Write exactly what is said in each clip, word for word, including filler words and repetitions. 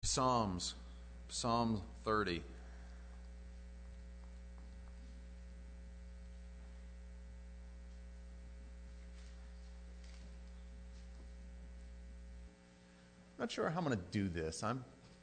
Psalms, Psalm thirty. Not sure how I'm going to do this. I'm.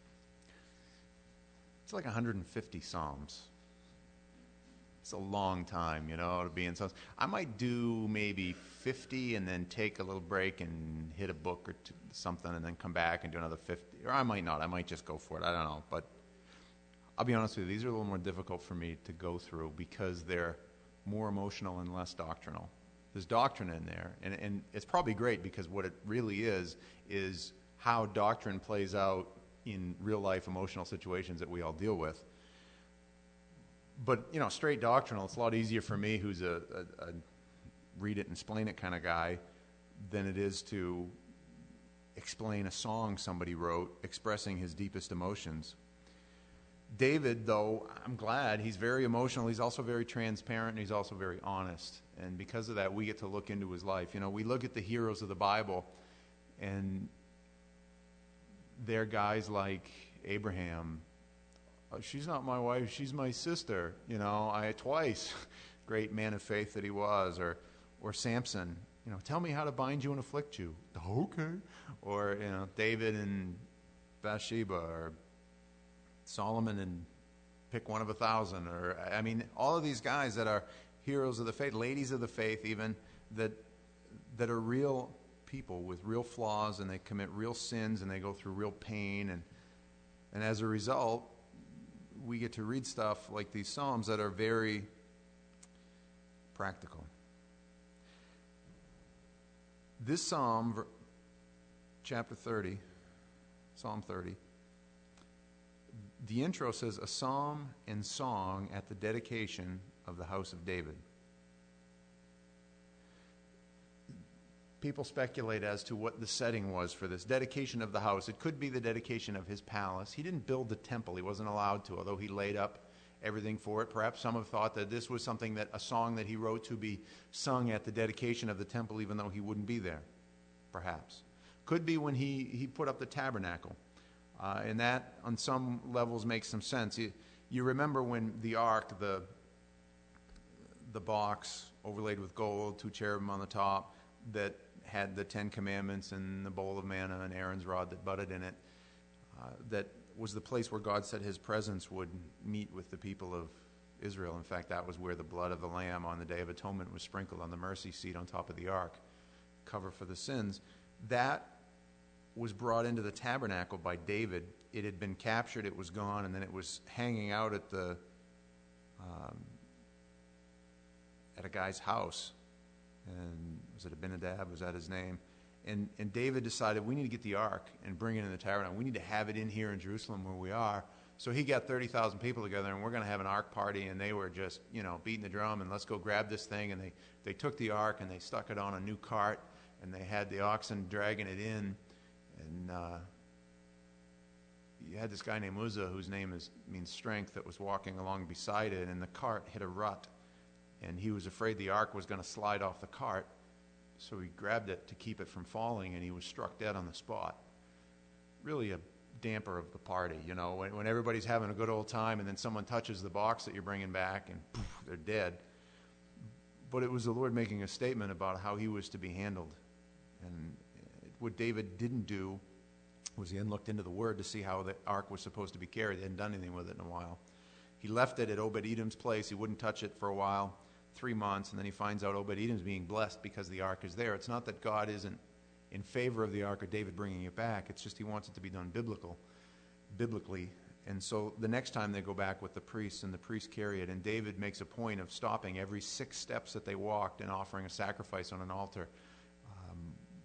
It's like one hundred fifty Psalms. It's a long time, you know, to be in Psalms. I might do maybe fifty and then take a little break and hit a book or two, something and then come back and do another fifty. Or I might not. I might just go for it. I don't know. But I'll be honest with you. These are a little more difficult for me to go through because they're more emotional and less doctrinal. There's doctrine in there. And, and it's probably great because what it really is is how doctrine plays out in real-life emotional situations that we all deal with. But, you know, straight doctrinal, it's a lot easier for me, who's a, a, a read it and explain it kind of guy, than it is to explain a song somebody wrote expressing his deepest emotions. David, though, I'm glad, he's very emotional. He's also very transparent, and he's also very honest. And because of that, we get to look into his life. You know, we look at the heroes of the Bible, and they're guys like Abraham. Oh, she's not my wife, she's my sister. You know, I twice, great man of faith that he was. Or, or Samson. You know, tell me how to bind you and afflict you. Okay. Or, you know, David and Bathsheba, or Solomon and pick one of a thousand. Or, I mean, all of these guys that are heroes of the faith, ladies of the faith even, that that are real people with real flaws, and they commit real sins, and they go through real pain, and and as a result, we get to read stuff like these Psalms that are very practical. This Psalm, chapter thirty, Psalm thirty, the intro says, a psalm and song at the dedication of the house of David. People speculate as to what the setting was for this dedication of the house. It could be the dedication of his palace. He didn't build the temple. He wasn't allowed to, although he laid up everything for it. Perhaps some have thought that this was something that a song that he wrote to be sung at the dedication of the temple, even though he wouldn't be there. Perhaps. Could be when he, he put up the tabernacle. Uh, and that, on some levels, makes some sense. You, you remember when the ark, the, the box overlaid with gold, two cherubim on the top, that had the Ten Commandments and the bowl of manna and Aaron's rod that budded in it, uh, that was the place where God said his presence would meet with the people of Israel. In fact, that was where the blood of the Lamb on the Day of Atonement was sprinkled on the mercy seat on top of the ark, cover for the sins. That was brought into the tabernacle by David. It had been captured, it was gone, and then it was hanging out at the um, at a guy's house. And was it Abinadab? Was that his name? And and David decided, we need to get the ark and bring it in the tabernacle. We need to have it in here in Jerusalem where we are. So he got thirty thousand people together, and we're going to have an ark party. And they were just, you know, beating the drum, and let's go grab this thing. And they, they took the ark, and they stuck it on a new cart, and they had the oxen dragging it in. And uh, you had this guy named Uzzah, whose name is means strength, that was walking along beside it, and the cart hit a rut. And he was afraid the ark was going to slide off the cart, so he grabbed it to keep it from falling, and he was struck dead on the spot. Really a damper of the party, you know, when, when everybody's having a good old time, and then someone touches the box that you're bringing back, and poof, they're dead. But it was the Lord making a statement about how he was to be handled. And what David didn't do was he hadn't looked into the Word to see how the ark was supposed to be carried. He hadn't done anything with it in a while. He left it at Obed-Edom's place. He wouldn't touch it for a while. Three months, and then he finds out Obed-Edom's being blessed because the ark is there. It's not that God isn't in favor of the ark or David bringing it back. It's just he wants it to be done biblical, biblically. And so the next time they go back with the priests, and the priests carry it, and David makes a point of stopping every six steps that they walked and offering a sacrifice on an altar, um,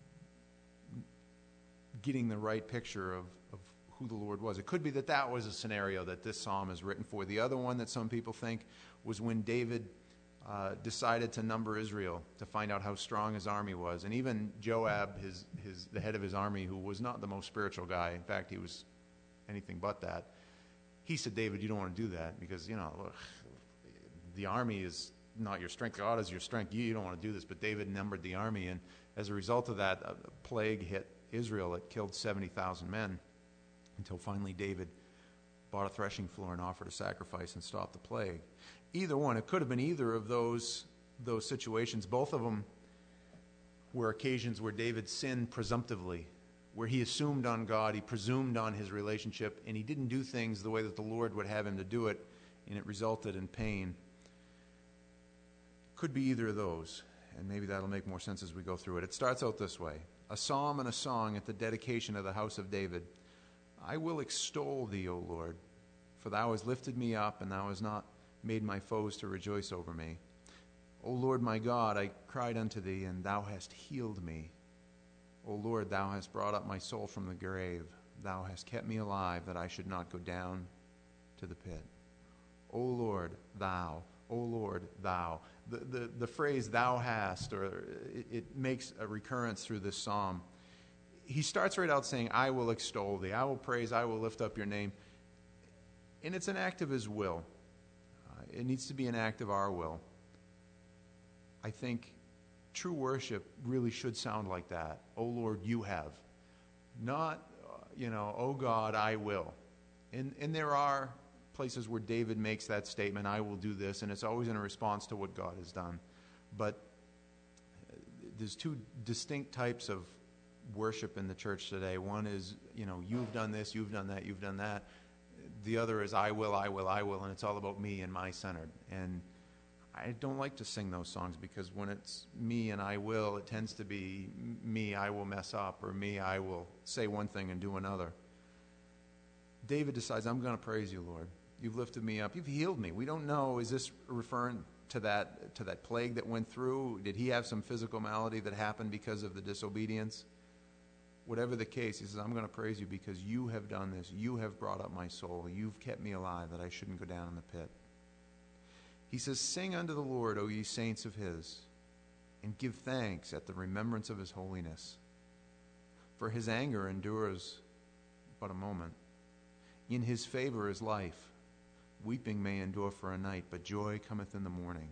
getting the right picture of, of who the Lord was. It could be that that was a scenario that this psalm is written for. The other one that some people think was when David Uh, decided to number Israel to find out how strong his army was. And even Joab, his, his, the head of his army, who was not the most spiritual guy, in fact, he was anything but that, he said, David, you don't want to do that because, you know, look, the army is not your strength. God is your strength. You, you don't want to do this. But David numbered the army, and as a result of that, a plague hit Israel. It killed seventy thousand men. until finally David bought a threshing floor and offered a sacrifice and stopped the plague. Either one. It could have been either of those, those situations. Both of them were occasions where David sinned presumptively, where he assumed on God, he presumed on his relationship, and he didn't do things the way that the Lord would have him to do it, and it resulted in pain. Could be either of those, and maybe that'll make more sense as we go through it. It starts out this way: a psalm and a song at the dedication of the house of David. I will extol thee, O Lord, for thou hast lifted me up, and thou hast not made my foes to rejoice over me. O Lord my God, I cried unto thee, and thou hast healed me. O Lord, thou hast brought up my soul from the grave. Thou hast kept me alive, that I should not go down to the pit. O Lord, thou, O Lord, thou. The, the, the phrase thou hast, or it, it makes a recurrence through this psalm. He starts right out saying, I will extol thee, I will praise, I will lift up your name. And it's an act of his will. Uh, it needs to be an act of our will. I think true worship really should sound like that. Oh Lord, you have. Not, uh, you know, oh God, I will. And, and there are places where David makes that statement, I will do this, and it's always in a response to what God has done. But there's two distinct types of worship in the church today. One is, you know, you've done this, you've done that, you've done that. The other is I will, I will, I will, and it's all about me and my centered. And I don't like to sing those songs, because when it's me and I will, it tends to be me, I will mess up, or me, I will say one thing and do another. David decides, I'm going to praise you, Lord. You've lifted me up. You've healed me. We don't know, is this referring to that to that plague that went through? Did he have some physical malady that happened because of the disobedience? Whatever the case, he says, I'm going to praise you because you have done this. You have brought up my soul. You've kept me alive, that I shouldn't go down in the pit. He says, sing unto the Lord, O ye saints of his, and give thanks at the remembrance of his holiness. For his anger endures but a moment. In his favor is life. Weeping may endure for a night, but joy cometh in the morning.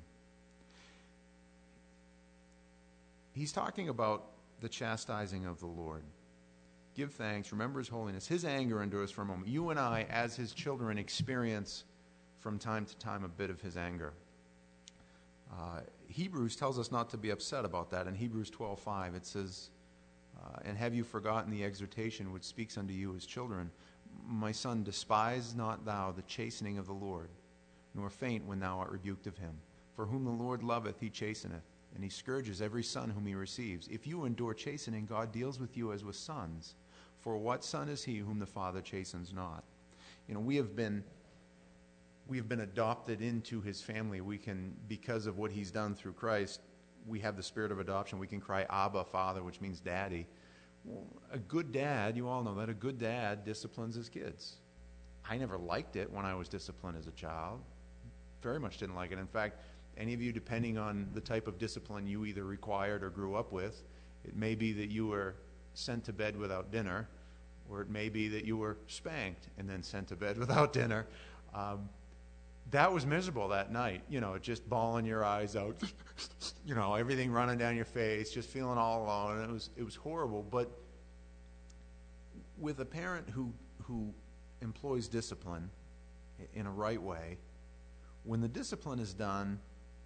He's talking about the chastising of the Lord. Give thanks, remember his holiness. His anger endures for a moment. You and I, as his children, experience from time to time a bit of his anger. Uh, Hebrews tells us not to be upset about that. In Hebrews twelve five, it says, uh, and have you forgotten the exhortation which speaks unto you as children? My son, despise not thou the chastening of the Lord, nor faint when thou art rebuked of him. For whom the Lord loveth, he chasteneth, and he scourges every son whom he receives. If you endure chastening, God deals with you as with sons. For what son is he whom the Father chastens not? You know, we have been we have been adopted into his family. We can, because of what he's done through Christ, we have the spirit of adoption. We can cry, Abba, Father, which means daddy. Well, a good dad, you all know that, a good dad disciplines his kids. I never liked it when I was disciplined as a child. Very much didn't like it. In fact, any of you, depending on the type of discipline you either required or grew up with, it may be that you were sent to bed without dinner, or it may be that you were spanked and then sent to bed without dinner. Um, that was miserable that night, you know, just bawling your eyes out, you know, everything running down your face, just feeling all alone. And it was it was horrible. But with a parent who who employs discipline in a right way, when the discipline is done,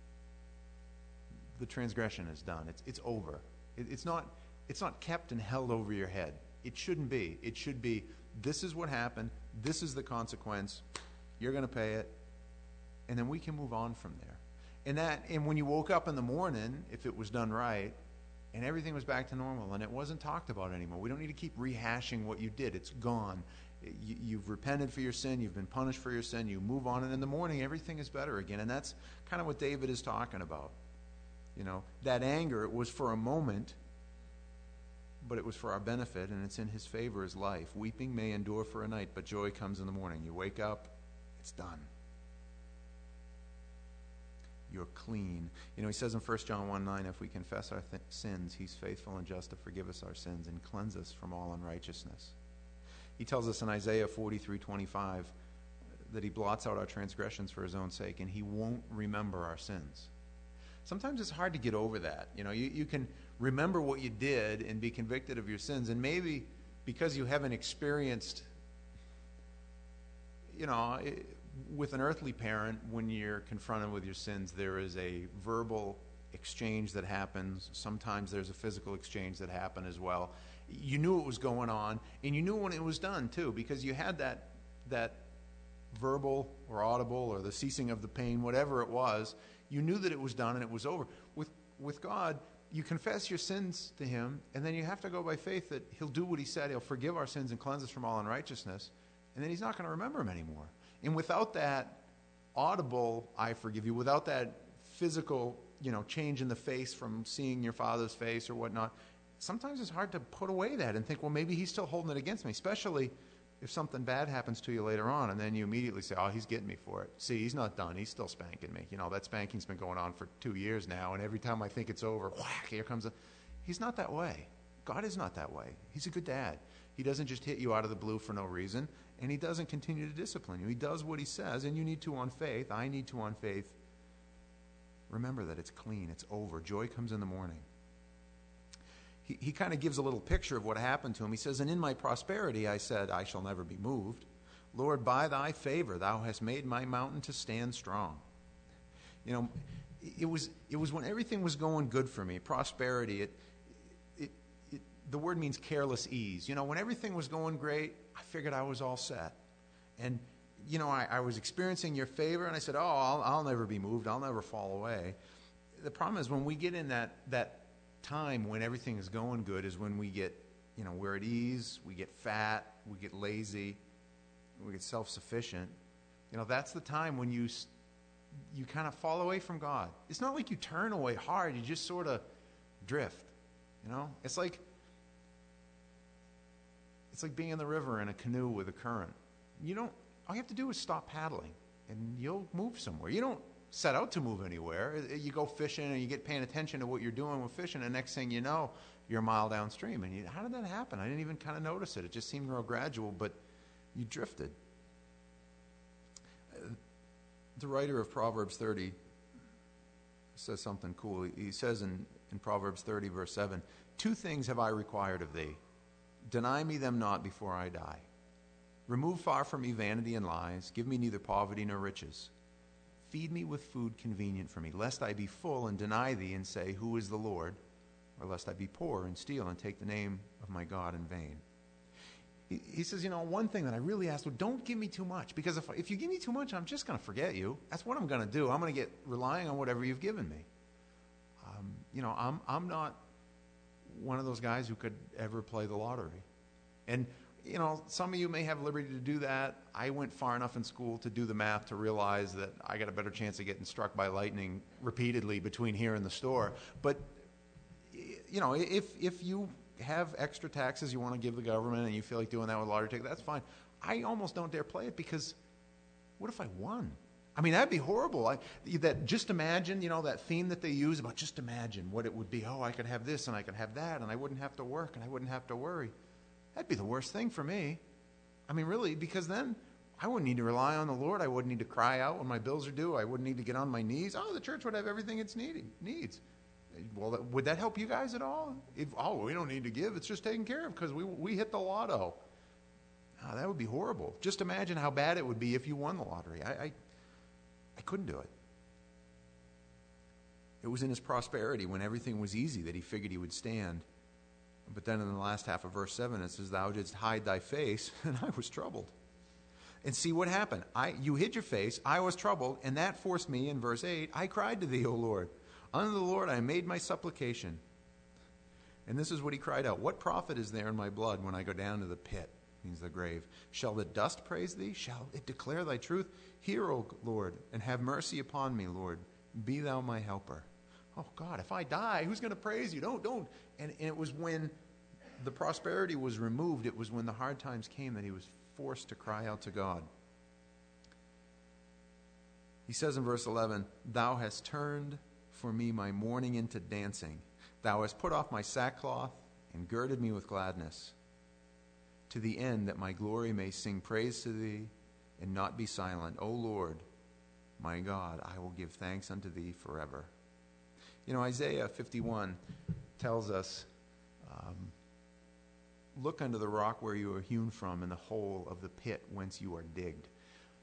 the transgression is done. It's it's over. It, it's not it's not kept and held over your head. It shouldn't be. It should be, this is what happened. This is the consequence. You're going to pay it. And then we can move on from there. And that, and when you woke up in the morning, if it was done right, and everything was back to normal, and it wasn't talked about anymore. We don't need to keep rehashing what you did. It's gone. You, you've repented for your sin. You've been punished for your sin. You move on, and in the morning, everything is better again. And that's kind of what David is talking about. You know, that anger, it was for a moment, but it was for our benefit, and it's in his favor is life. Weeping may endure for a night, but joy comes in the morning. You wake up, it's done. You're clean. You know, he says in First John one nine, if we confess our th- sins, he's faithful and just to forgive us our sins and cleanse us from all unrighteousness. He tells us in Isaiah forty-three twenty-five that he blots out our transgressions for his own sake, and he won't remember our sins. Sometimes it's hard to get over that. You know, you, you can remember what you did and be convicted of your sins, and maybe because you haven't experienced you know, it, with an earthly parent, when you're confronted with your sins, there is a verbal exchange that happens. Sometimes there's a physical exchange that happen as well. You knew it was going on, and you knew when it was done too, because you had that that verbal or audible or the ceasing of the pain, whatever it was. You knew that it was done and it was over. With with God, you confess your sins to Him, and then you have to go by faith that He'll do what He said. He'll forgive our sins and cleanse us from all unrighteousness, and then He's not going to remember them anymore. And without that audible, I forgive you, without that physical, you know, change in the face from seeing your Father's face or whatnot, sometimes it's hard to put away that and think, well, maybe He's still holding it against me, especially if something bad happens to you later on, and then you immediately say, oh, He's getting me for it. See, He's not done. He's still spanking me. You know, that spanking's been going on for two years now, and every time I think it's over, whack, here comes a... He's not that way. God is not that way. He's a good dad. He doesn't just hit you out of the blue for no reason, and He doesn't continue to discipline you. He does what He says, and you need to on faith. I need to on faith. Remember that it's clean. It's over. Joy comes in the morning. He, he kind of gives a little picture of what happened to him. He says, and in my prosperity I said, I shall never be moved. Lord, by Thy favor Thou hast made my mountain to stand strong. You know, it was it was when everything was going good for me, prosperity, it, it, it the word means careless ease. You know, when everything was going great, I figured I was all set. And, you know, I, I was experiencing Your favor, and I said, oh, I'll, I'll never be moved. I'll never fall away. The problem is when we get in that that time when everything is going good is when we get, you know, we're at ease, we get fat, we get lazy, we get self-sufficient. You know, that's the time when you you kind of fall away from God. It's not like you turn away hard, you just sort of drift. You know, it's like it's like being in the river in a canoe with a current. You don't, all you have to do is stop paddling and you'll move somewhere. You don't set out to move anywhere. You go fishing and you get paying attention to what you're doing with fishing, and next thing you know, you're a mile downstream. And you, how did that happen? I didn't even kind of notice it. It just seemed real gradual, but you drifted. The writer of Proverbs thirty says something cool. He says in, in Proverbs thirty, verse seven, two things have I required of thee. Deny me them not before I die. Remove far from me vanity and lies. Give me neither poverty nor riches. Feed me with food convenient for me, lest I be full and deny Thee and say, who is the Lord? Or lest I be poor and steal and take the name of my God in vain. He, he says, you know, one thing that I really asked, well, don't give me too much, because if, if you give me too much, I'm just going to forget You. That's what I'm going to do. I'm going to get relying on whatever You've given me. Um, you know, I'm I'm not one of those guys who could ever play the lottery. And you know, some of you may have liberty to do that. I went far enough in school to do the math to realize that I got a better chance of getting struck by lightning repeatedly between here and the store. But, you know, if if you have extra taxes you want to give the government and you feel like doing that with a lottery ticket, that's fine. I almost don't dare play it, because what if I won? I mean, that'd be horrible. I, that just imagine, you know, that theme that they use about just imagine what it would be. Oh, I could have this and I could have that, and I wouldn't have to work and I wouldn't have to worry. That'd be the worst thing for me. I mean, really, because then I wouldn't need to rely on the Lord. I wouldn't need to cry out when my bills are due. I wouldn't need to get on my knees. Oh, the church would have everything it's needing, needs. Well, that, would that help you guys at all? If, oh, we don't need to give. It's just taken care of because we we hit the lotto. Oh, that would be horrible. Just imagine how bad it would be if you won the lottery. I, I, I couldn't do it. It was in his prosperity, when everything was easy, that he figured he would stand. But then in the last half of verse seven, it says, thou didst hide thy face, and I was troubled. And see what happened. I, you hid your face, I was troubled, and that forced me, in verse eight, I cried to Thee, O Lord. Unto the Lord I made my supplication. And this is what he cried out. What profit is there in my blood when I go down to the pit, means the grave? Shall the dust praise Thee? Shall it declare Thy truth? Hear, O Lord, and have mercy upon me, Lord. Be Thou my helper. Oh, God, if I die, who's going to praise You? Don't, don't. And, and it was when the prosperity was removed, it was when the hard times came that he was forced to cry out to God. He says in verse eleven, Thou hast turned for me my mourning into dancing. Thou hast put off my sackcloth and girded me with gladness, to the end that my glory may sing praise to Thee and not be silent. O Lord, my God, I will give thanks unto Thee forever. You know, Isaiah fifty-one tells us, um, look unto the rock where you are hewn from, and the hole of the pit whence you are digged.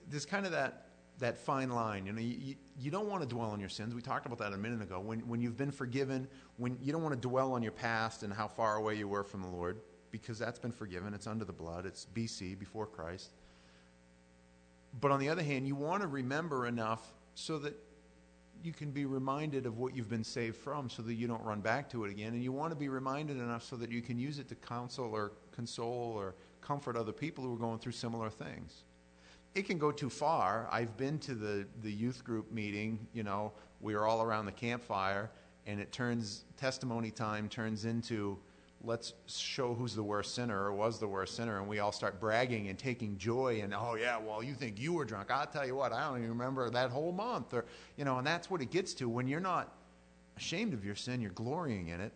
there's kind of that that fine line. You know, you, you, you don't want to dwell on your sins. We talked about that a minute ago. When when you've been forgiven, when you don't want to dwell on your past and how far away you were from the Lord, because that's been forgiven. It's under the blood. It's B C, before Christ. But on the other hand, you want to remember enough so that you can be reminded of what you've been saved from, so that you don't run back to it again. And you want to be reminded enough so that you can use it to counsel or console or comfort other people who are going through similar things. It can go too far. I've been to the, the youth group meeting, you know, we are all around the campfire, and it turns, testimony time turns into, let's show who's the worst sinner or was the worst sinner, and we all start bragging and taking joy and, oh yeah, well, you think you were drunk. I'll tell you what, I don't even remember that whole month. Or, you know, and that's what it gets to. When you're not ashamed of your sin, you're glorying in it.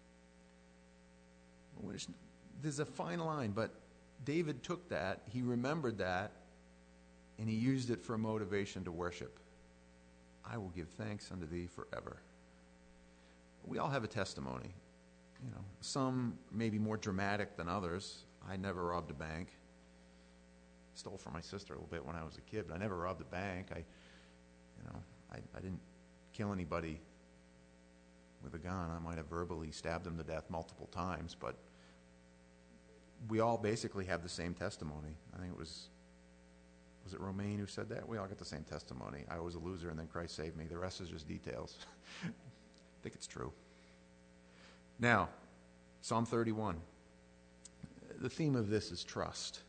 There's a fine line, but David took that, he remembered that, and he used it for a motivation to worship. I will give thanks unto thee forever. We all have a testimony. You know, some may be more dramatic than others. I never robbed a bank. Stole from my sister a little bit when I was a kid, but I never robbed a bank. I, you know, I, I didn't kill anybody with a gun. I might have verbally stabbed them to death multiple times, but we all basically have the same testimony. I think it was, was it Romaine who said that? We all got the same testimony. I was a loser and then Christ saved me. The rest is just details. I think it's true. Now, Psalm thirty-one. The theme of this is trust.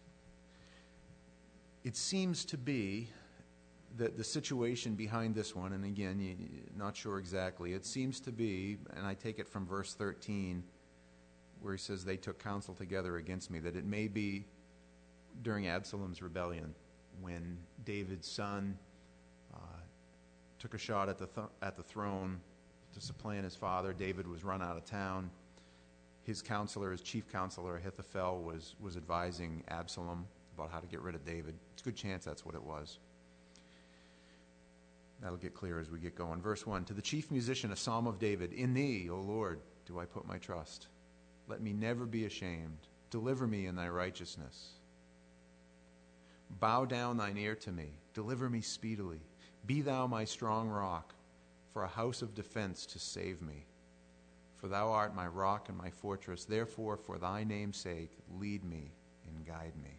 It seems to be that the situation behind this one, and again, you're not sure exactly, it seems to be, and I take it from verse thirteen, where he says, they took counsel together against me, that it may be during Absalom's rebellion, when David's son uh, took a shot at the th- at the throne to supplant his father. David was run out of town. His counselor, his chief counselor, Ahithophel, was, was advising Absalom about how to get rid of David. It's a good chance that's what it was. That'll get clear as we get going. Verse one, to the chief musician, a psalm of David. In thee, O Lord, do I put my trust. Let me never be ashamed. Deliver me in thy righteousness. Bow down thine ear to me. Deliver me speedily. Be thou my strong rock, for a house of defense to save me. For thou art my rock and my fortress. Therefore, for thy name's sake, lead me and guide me.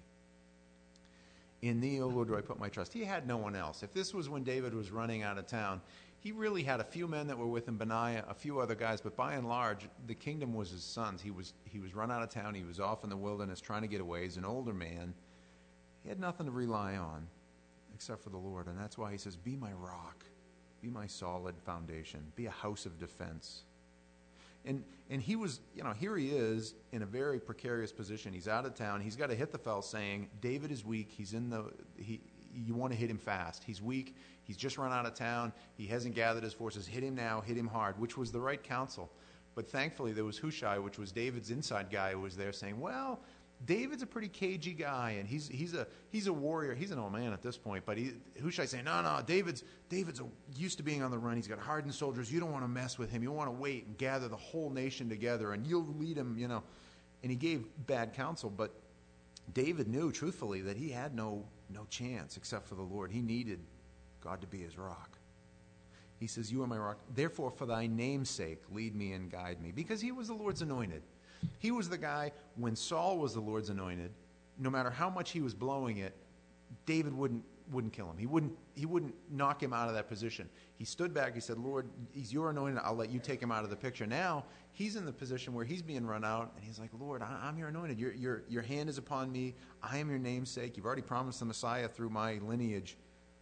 In thee, O Lord, do I put my trust. He had no one else. If this was when David was running out of town, he really had a few men that were with him, Benaiah, a few other guys, but by and large, the kingdom was his sons. He was, he was run out of town. He was off in the wilderness trying to get away. He's an older man. He had nothing to rely on except for the Lord, and that's why he says, be my rock. Be my solid foundation. Be a house of defense. And and he was, you know, here he is in a very precarious position. He's out of town. He's got Ahithophel saying, David is weak. He's in the, he, you want to hit him fast. He's weak. He's just run out of town. He hasn't gathered his forces. Hit him now. Hit him hard, which was the right counsel. But thankfully there was Hushai, which was David's inside guy, who was there saying, well, David's a pretty cagey guy, and he's he's a he's a warrior. He's an old man at this point, but he, Hushai's saying, no, no, David's David's a, used to being on the run. He's got hardened soldiers. You don't want to mess with him. You want to wait and gather the whole nation together, and you'll lead him, you know. And he gave bad counsel, but David knew, truthfully, that he had no no chance except for the Lord. He needed God to be his rock. He says, you are my rock. Therefore, for thy name's sake, lead me and guide me. Because he was the Lord's anointed. He was the guy, when Saul was the Lord's anointed, no matter how much he was blowing it, David wouldn't wouldn't kill him. He wouldn't he wouldn't knock him out of that position. He stood back. He said, Lord, he's your anointed. I'll let you take him out of the picture. Now he's in the position where he's being run out, and he's like, Lord, I, I'm your anointed. Your, your, your hand is upon me. I am your namesake. You've already promised the Messiah through my lineage.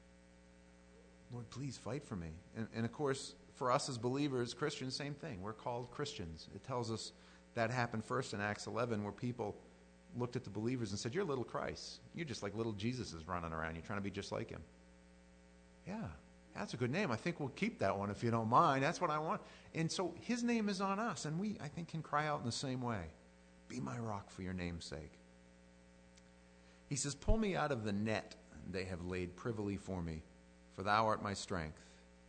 Lord, please fight for me. And, and of course, for us as believers, Christians, same thing. We're called Christians. It tells us that happened first in Acts eleven, where people looked at the believers and said, you're little Christ. You're just like little Jesus is running around. You're trying to be just like him. Yeah, that's a good name. I think we'll keep that one if you don't mind. That's what I want. And so his name is on us, and we, I think, can cry out in the same way. Be my rock for your name's sake. He says, pull me out of the net they have laid privily for me, for thou art my strength.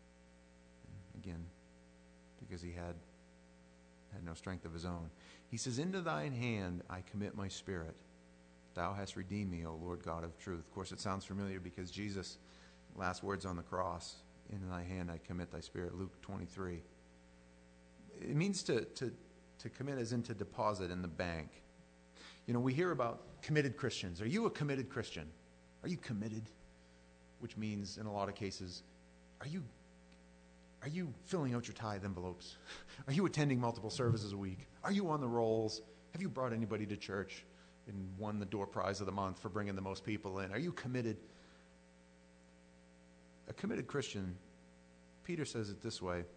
Again, because he had had no strength of his own. He says, into thine hand I commit my spirit. Thou hast redeemed me, O Lord God of truth. Of course, it sounds familiar because Jesus, last words on the cross, in thy hand I commit thy spirit, Luke twenty-three. It means to, to, to commit as in to deposit in the bank. You know, we hear about committed Christians. Are you a committed Christian? Are you committed? Which means, in a lot of cases, are you Are you filling out your tithe envelopes? Are you attending multiple services a week? Are you on the rolls? Have you brought anybody to church and won the door prize of the month for bringing the most people in? Are you committed? A committed Christian, Peter says it this way.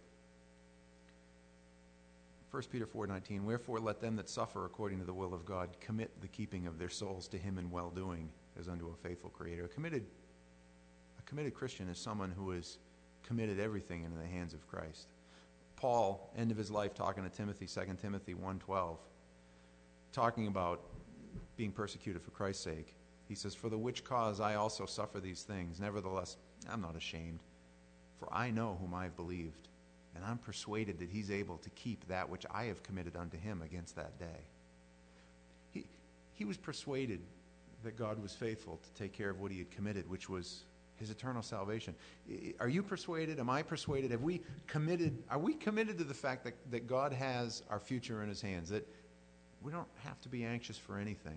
First Peter four nineteen, wherefore let them that suffer according to the will of God commit the keeping of their souls to him in well-doing as unto a faithful Creator. A committed, a committed Christian is someone who is committed everything into the hands of Christ. Paul, end of his life, talking to Timothy, Second Timothy one twelve, talking about being persecuted for Christ's sake. He says, for the which cause I also suffer these things. Nevertheless, I'm not ashamed, for I know whom I have believed, and I'm persuaded that he's able to keep that which I have committed unto him against that day. He, he was persuaded that God was faithful to take care of what he had committed, which was his eternal salvation. Are you persuaded? Am I persuaded? Have we committed? Are we committed to the fact that, that God has our future in his hands? That we don't have to be anxious for anything,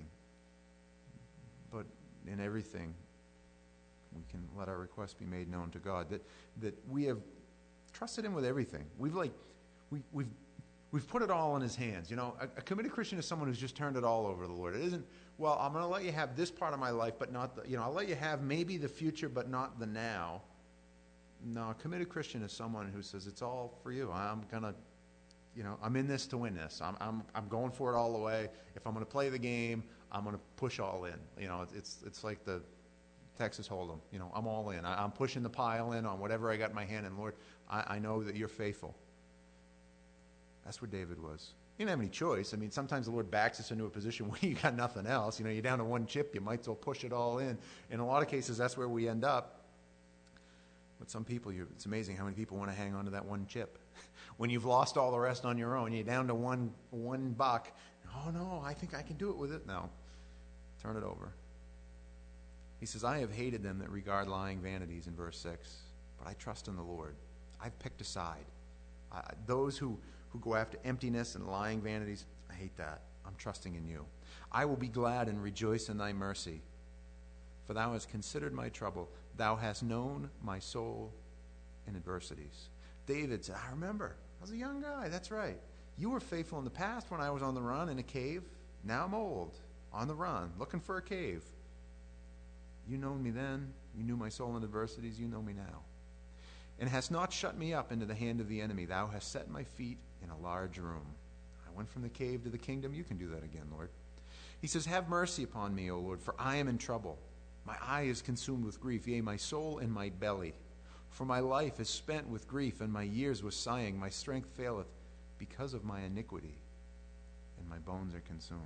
but in everything we can let our requests be made known to God. That that we have trusted him with everything. We've like we, we've we've put it all in his hands. You know, a, a committed Christian is someone who's just turned it all over to the Lord. It isn't, well, I'm going to let you have this part of my life, but not the, you know, I'll let you have maybe the future, but not the now. No, a committed Christian is someone who says, it's all for you. I'm going to, you know, I'm in this to win this. I'm, I'm, I'm going for it all the way. If I'm going to play the game, I'm going to push all in. You know, it's, it's like the Texas Hold'em. You know, I'm all in. I, I'm pushing the pile in on whatever I got in my hand. And Lord, I, I know that you're faithful. That's where David was. He didn't have any choice. I mean, sometimes the Lord backs us into a position where you got nothing else. You know, you're down to one chip. You might as well push it all in. In a lot of cases, that's where we end up. But some people, you're, it's amazing how many people want to hang on to that one chip. When you've lost all the rest on your own, you're down to one one buck. Oh, no, I think I can do it with it. No. Turn it over. He says, I have hated them that regard lying vanities in verse six, but I trust in the Lord. I've picked a side. Uh, those who, who go after emptiness and lying vanities, I hate that. I'm trusting in you. I will be glad and rejoice in thy mercy, for thou hast considered my trouble. Thou hast known my soul in adversities. David said, I remember. I was a young guy. That's right. You were faithful in the past when I was on the run in a cave. Now I'm old, on the run, looking for a cave. You known me then. You knew my soul in adversities. You know me now. And hast not shut me up into the hand of the enemy. Thou hast set my feet in a large room. I went from the cave to the kingdom. You can do that again, Lord. He says, have mercy upon me, O Lord, for I am in trouble. My eye is consumed with grief, yea, my soul in my belly. For my life is spent with grief, and my years with sighing. My strength faileth because of my iniquity, and my bones are consumed.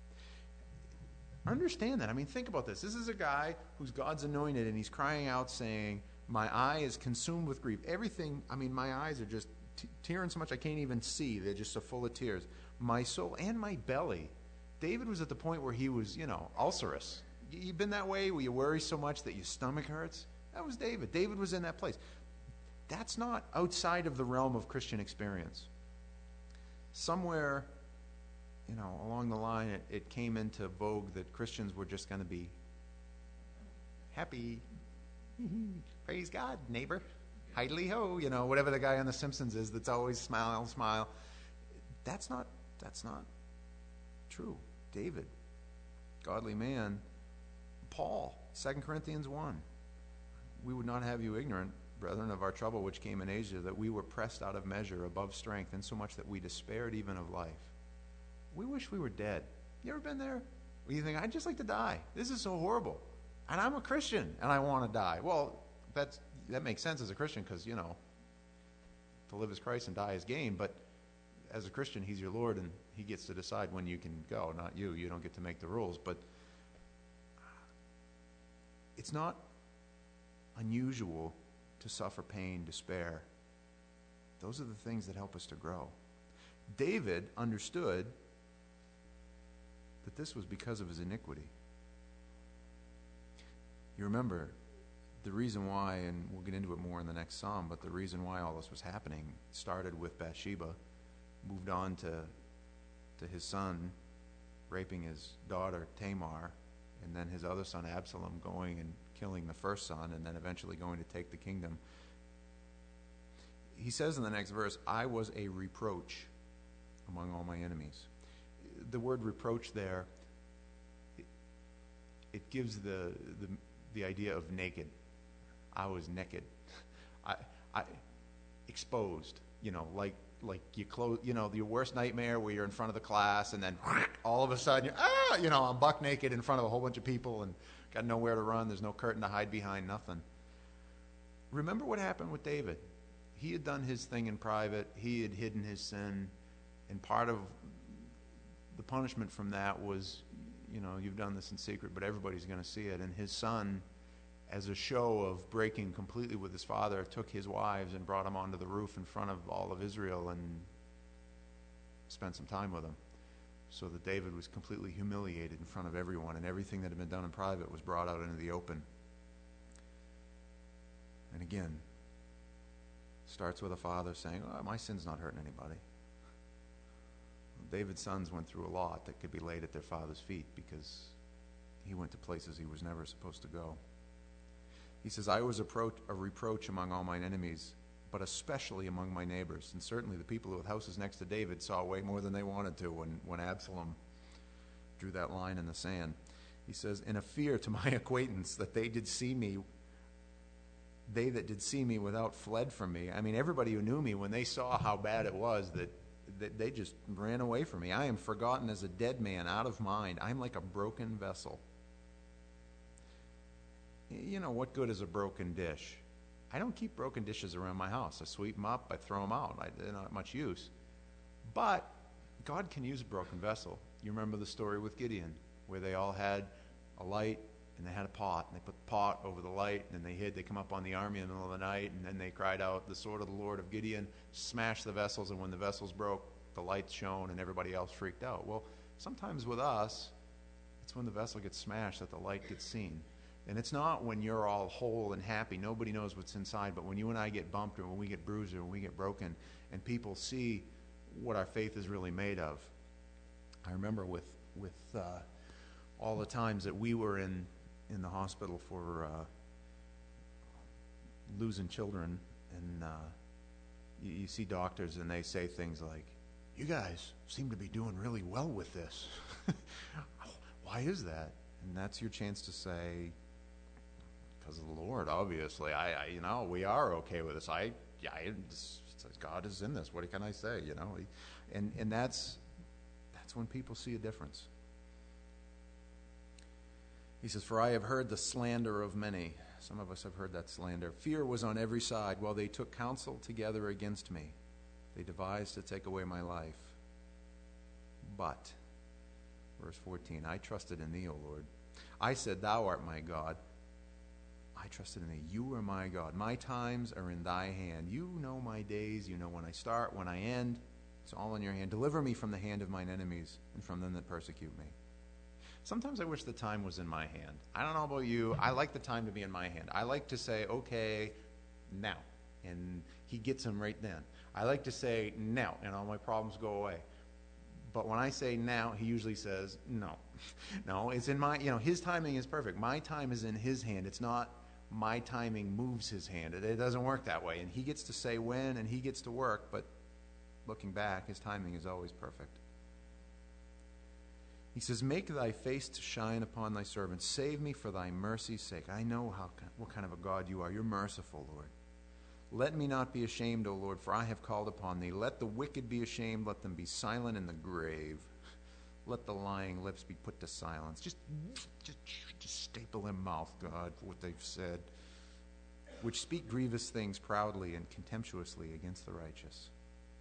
Understand that. I mean, think about this. This is a guy who's God's anointed, and he's crying out saying, my eye is consumed with grief. Everything, I mean, my eyes are just t- tearing so much I can't even see. They're just so full of tears. My soul and my belly. David was at the point where he was, you know, ulcerous. You've been that way where you worry so much that your stomach hurts? That was David. David was in that place. That's not outside of the realm of Christian experience. Somewhere, you know, along the line, it, it came into vogue that Christians were just going to be happy. Praise God, neighbor. Hidely-ho, you know, whatever the guy on The Simpsons is that's always smile, smile. That's not, that's not true. David, godly man. Paul, Second Corinthians one. We would not have you ignorant, brethren, of our trouble which came in Asia, that we were pressed out of measure above strength, insomuch that we despaired even of life. We wish we were dead. You ever been there? Where you think, I'd just like to die. This is so horrible. And I'm a Christian, and I want to die. Well, that's, that makes sense as a Christian because, you know, to live as Christ and die as gain. But as a Christian, he's your Lord, and he gets to decide when you can go, not you. You don't get to make the rules. But it's not unusual to suffer pain, despair. Those are the things that help us to grow. David understood that this was because of his iniquity. You remember, the reason why, and we'll get into it more in the next psalm, but the reason why all this was happening started with Bathsheba, moved on to to his son raping his daughter Tamar, and then his other son Absalom going and killing the first son, and then eventually going to take the kingdom. He says in the next verse, I was a reproach among all my enemies. The word reproach there, it, it gives the, the the idea of naked. I was naked. I, I exposed, you know, like like you close, you know, your worst nightmare where you're in front of the class and then all of a sudden, you're, ah, you know, I'm buck naked in front of a whole bunch of people and got nowhere to run. There's no curtain to hide behind, nothing. Remember what happened with David. He had done his thing in private. He had hidden his sin. And part of the punishment from that was, you know, you've done this in secret, but everybody's going to see it. And his son, as a show of breaking completely with his father, took his wives and brought them onto the roof in front of all of Israel and spent some time with them, so that David was completely humiliated in front of everyone, and everything that had been done in private was brought out into the open. And again, starts with a father saying, oh, my sin's not hurting anybody. David's sons went through a lot that could be laid at their father's feet because he went to places he was never supposed to go. He says, I was a, pro- a reproach among all mine enemies, but especially among my neighbors. And certainly the people with houses next to David saw way more than they wanted to when, when Absalom drew that line in the sand. He says, in a fear to my acquaintance that they did see me, they that did see me without fled from me. I mean, everybody who knew me, when they saw how bad it was, that, that they just ran away from me. I am forgotten as a dead man, out of mind. I'm like a broken vessel. You know, what good is a broken dish? I don't keep broken dishes around my house. I sweep them up, I throw them out. I, they're not much use. But God can use a broken vessel. You remember the story with Gideon, where they all had a light and they had a pot, and they put the pot over the light, and they hid. They come up on the army in the middle of the night, and then they cried out, the sword of the Lord of Gideon smashed the vessels, and when the vessels broke, the light shone, and everybody else freaked out. Well, sometimes with us, it's when the vessel gets smashed that the light gets seen. And it's not when you're all whole and happy. Nobody knows what's inside. But when you and I get bumped, or when we get bruised, or when we get broken, and people see what our faith is really made of. I remember with with uh, all the times that we were in, in the hospital for uh, losing children, and uh, you, you see doctors and they say things like, you guys seem to be doing really well with this. Why is that? And that's your chance to say, because of the Lord, obviously. I, I, you know, we are okay with this. I, I, God is in this. What can I say? You know, and and that's that's when people see a difference. He says, "For I have heard the slander of many." Some of us have heard that slander. Fear was on every side, while they took counsel together against me. They devised to take away my life. But, verse fourteen, I trusted in thee, O Lord. I said, thou art my God. I trusted in thee. You are my God. My times are in thy hand. You know my days. You know when I start, when I end. It's all in your hand. Deliver me from the hand of mine enemies and from them that persecute me. Sometimes I wish the time was in my hand. I don't know about you. I like the time to be in my hand. I like to say, okay, now. And he gets them right then. I like to say, now, and all my problems go away. But when I say now, he usually says, no. No, it's in my, you know, his timing is perfect. My time is in his hand. It's not my timing moves his hand. It, it doesn't work that way. And he gets to say when, and he gets to work, but looking back, his timing is always perfect. He says, make thy face to shine upon thy servant. Save me for thy mercy's sake. I know how what kind of a God you are. You're merciful, Lord. Let me not be ashamed, O Lord, for I have called upon thee. Let the wicked be ashamed. Let them be silent in the grave. Let the lying lips be put to silence. Just, just, just staple in mouth, God, for what they've said, which speak grievous things proudly and contemptuously against the righteous.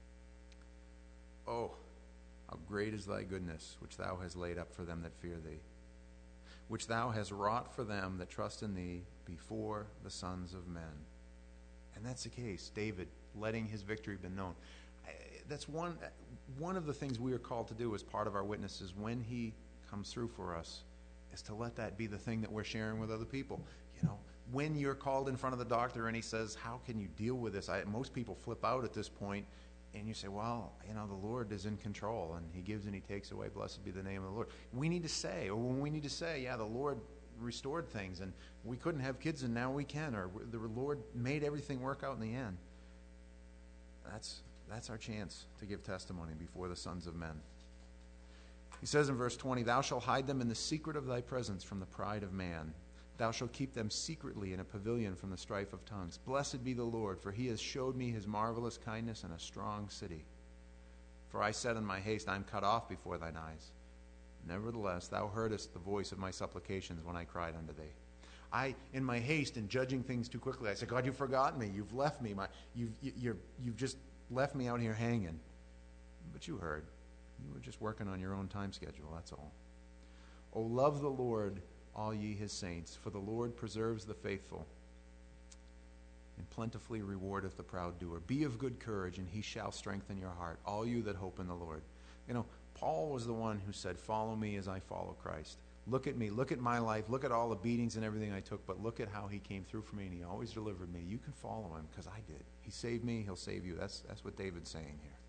Oh, how great is thy goodness, which thou hast laid up for them that fear thee, which thou hast wrought for them that trust in thee before the sons of men. And that's the case. David letting his victory be known. That's one one of the things we are called to do as part of our witnesses when he comes through for us, is to let that be the thing that we're sharing with other people. You know, when you're called in front of the doctor and he says, how can you deal with this? I, most people flip out at this point, and you say, well, you know, the Lord is in control, and he gives and he takes away. Blessed be the name of the Lord. We need to say, or when we need to say, yeah, the Lord restored things, and we couldn't have kids, and now we can, or the Lord made everything work out in the end. That's, that's our chance to give testimony before the sons of men. He says in verse twenty, thou shalt hide them in the secret of thy presence from the pride of man. Thou shalt keep them secretly in a pavilion from the strife of tongues. Blessed be the Lord, for he has showed me his marvelous kindness in a strong city. For I said in my haste, I am cut off before thine eyes. Nevertheless, thou heardest the voice of my supplications when I cried unto thee. I, in my haste and judging things too quickly, I said, God, you've forgotten me. You've left me. My, you've, you, you're, you've just left me out here hanging. But you heard. You were just working on your own time schedule, that's all. O love the Lord, all ye his saints, for the Lord preserves the faithful and plentifully rewardeth the proud doer. Be of good courage, and he shall strengthen your heart, all you that hope in the Lord. You know, Paul was the one who said, follow me as I follow Christ. Look at me, look at my life, look at all the beatings and everything I took, but look at how he came through for me, and he always delivered me. You can follow him, because I did. He saved me, he'll save you. That's, that's what David's saying here.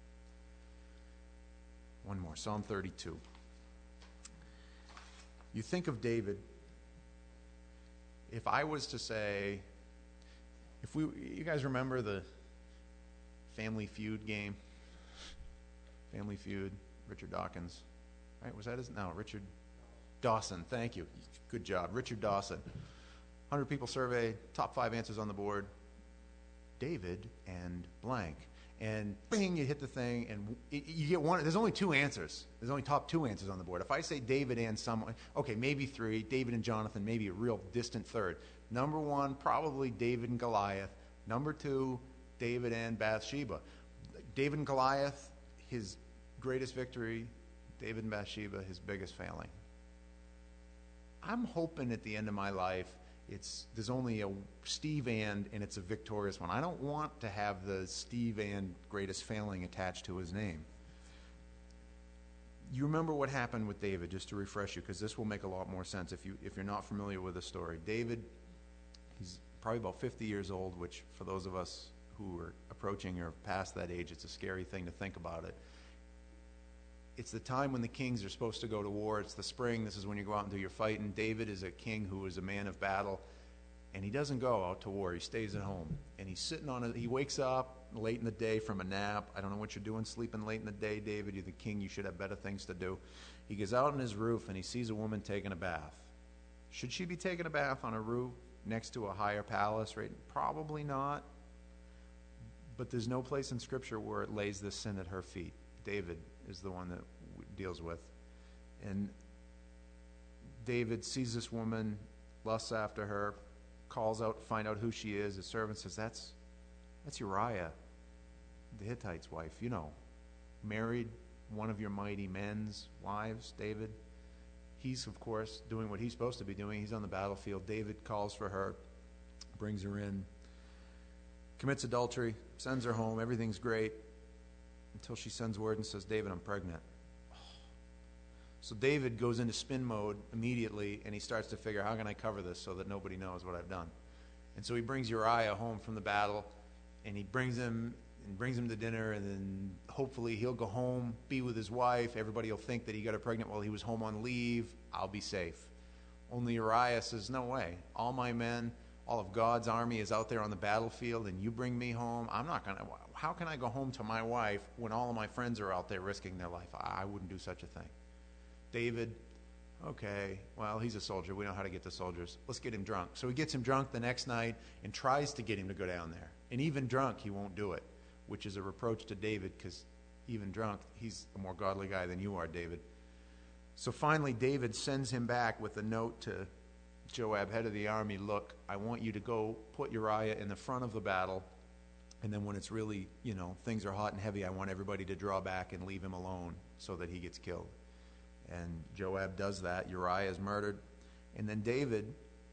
One more, Psalm thirty-two. You think of David. If I was to say, if we, you guys remember the Family Feud game? Family Feud, Richard Dawkins, right? Was that his? No, Richard Dawson. Thank you. Good job, Richard Dawson. one hundred people survey, top five answers on the board. David and blank. And bing, you hit the thing, and you get one. There's only two answers. There's only top two answers on the board. If I say David and someone, okay, maybe three, David and Jonathan, maybe a real distant third. Number one, probably David and Goliath. Number two, David and Bathsheba. David and Goliath, his greatest victory. David and Bathsheba, his biggest failing. I'm hoping at the end of my life, It's there's only a Steve and, and it's a victorious one. I don't want to have the Steve and greatest failing attached to his name. You remember what happened with David, just to refresh you, because this will make a lot more sense if, you, if you're not familiar with the story. David, he's probably about fifty years old, which for those of us who are approaching or past that age, it's a scary thing to think about it. It's the time when the kings are supposed to go to war. It's the spring. This is when you go out and do your fighting. David is a king who is a man of battle, and he doesn't go out to war. He stays at home, and he's sitting on it. He wakes up late in the day from a nap. I don't know what you're doing sleeping late in the day, David. You're the king. You should have better things to do. He goes out on his roof, and he sees a woman taking a bath. Should she be taking a bath on a roof next to a higher palace? Right? Probably not. But there's no place in Scripture where it lays this sin at her feet. David is the one that deals with. And David sees this woman, lusts after her, calls out to find out who she is. His servant says, that's that's Uriah, the Hittite's wife. You know, married one of your mighty men's wives, David. He's, of course, doing what he's supposed to be doing. He's on the battlefield. David calls for her, brings her in, commits adultery, sends her home. Everything's great. Until she sends word and says, David, I'm pregnant. So David goes into spin mode immediately, and he starts to figure, how can I cover this so that nobody knows what I've done? And so he brings Uriah home from the battle, and he brings him and brings him to dinner, and then hopefully he'll go home, be with his wife. Everybody will think that he got her pregnant while he was home on leave. I'll be safe. Only Uriah says, no way. All my men, all of God's army is out there on the battlefield, and you bring me home. I'm not going to. How can I go home to my wife when all of my friends are out there risking their life? I, I wouldn't do such a thing. David, okay, well, he's a soldier. We know how to get the soldiers. Let's get him drunk. So he gets him drunk the next night and tries to get him to go down there. And even drunk, he won't do it, which is a reproach to David, because even drunk, he's a more godly guy than you are, David. So finally, David sends him back with a note to Joab, head of the army. Look, I want you to go put Uriah in the front of the battle, and then when it's really, you know, things are hot and heavy, I want everybody to draw back and leave him alone so that he gets killed. And Joab does that. Uriah is murdered. And then David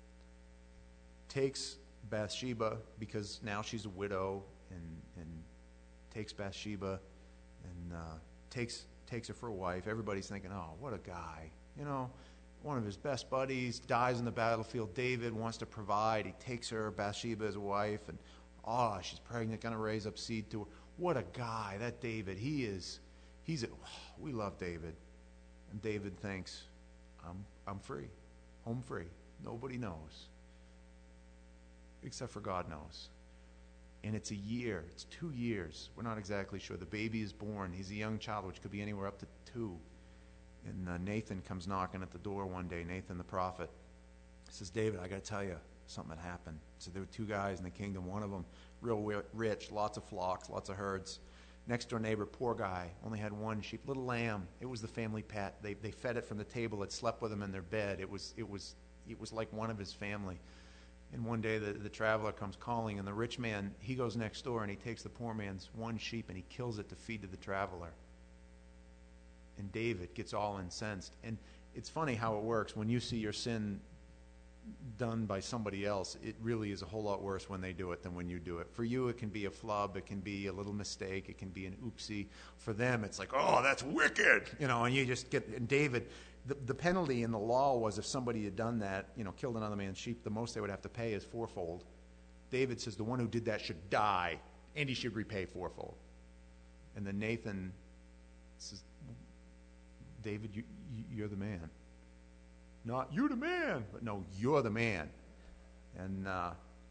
takes Bathsheba, because now she's a widow, and, and takes Bathsheba and uh, takes takes her for a wife. Everybody's thinking, oh, what a guy. You know, one of his best buddies, dies on the battlefield. David wants to provide. He takes her, Bathsheba, as a wife, and oh, she's pregnant, going to raise up seed to her. What a guy, that David. He is, he's, a, we love David. And David thinks, I'm, I'm free, home free. Nobody knows, except for God knows. And it's a year, it's two years. We're not exactly sure. The baby is born. He's a young child, which could be anywhere up to two. And uh, Nathan comes knocking at the door one day, Nathan the prophet. He says, David, I got to tell you, something had happened. So there were two guys in the kingdom, one of them real rich, lots of flocks, lots of herds. Next door neighbor, poor guy, only had one sheep, little lamb. It was the family pet. They they fed it from the table. It slept with them in their bed. It was it was it was like one of his family. And one day the, the traveler comes calling, and the rich man, he goes next door and he takes the poor man's one sheep and he kills it to feed to the traveler. And David gets all incensed. And it's funny how it works. When you see your sin done by somebody else, it really is a whole lot worse when they do it than when you do it. For you, it can be a flub, it can be a little mistake, it can be an oopsie. For them, it's like, oh, that's wicked, you know. And you just get. And David, the, the penalty in the law was if somebody had done that, you know, killed another man's sheep, the most they would have to pay is fourfold. David says the one who did that should die, and he should repay fourfold. And then Nathan says, David, you, you, you're the man. Not, you're the man, but no, you're the man. And uh,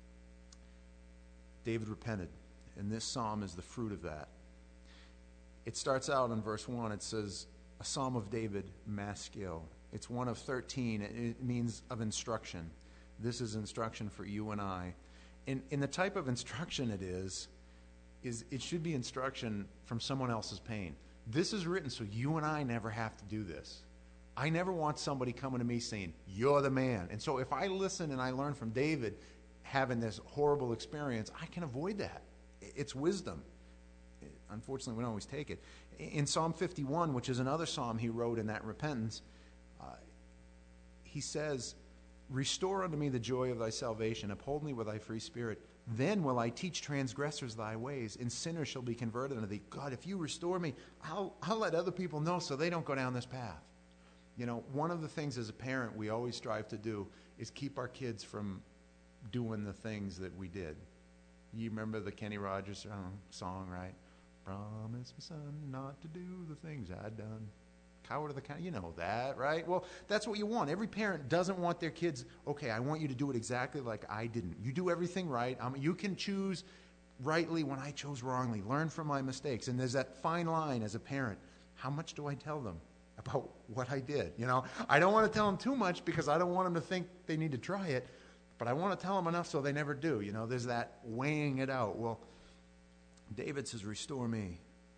David repented, and this psalm is the fruit of that. It starts out in verse one. It says, a psalm of David, Maskil. It's one of thirteen. It means of instruction. This is instruction for you and I. And, and the type of instruction it is, is it should be instruction from someone else's pain. This is written so you and I never have to do this. I never want somebody coming to me saying, you're the man. And so if I listen and I learn from David having this horrible experience, I can avoid that. It's wisdom. Unfortunately, we don't always take it. In Psalm fifty-one, which is another psalm he wrote in that repentance, uh, he says, restore unto me the joy of thy salvation, uphold me with thy free spirit. Then will I teach transgressors thy ways, and sinners shall be converted unto thee. God, if you restore me, I'll, I'll let other people know so they don't go down this path. You know, one of the things as a parent we always strive to do is keep our kids from doing the things that we did. You remember the Kenny Rogers uh, song, right? Promise me, son, not to do the things I'd done. Coward of the county, you know that, right? Well, that's what you want. Every parent doesn't want their kids, okay, I want you to do it exactly like I didn't. You do everything right. Um, you can choose rightly when I chose wrongly. Learn from my mistakes. And there's that fine line as a parent. How much do I tell them about what I did? You know, I don't want to tell them too much because I don't want them to think they need to try it, but I want to tell them enough so they never do. You know, there's that weighing it out. Well, David says, restore me.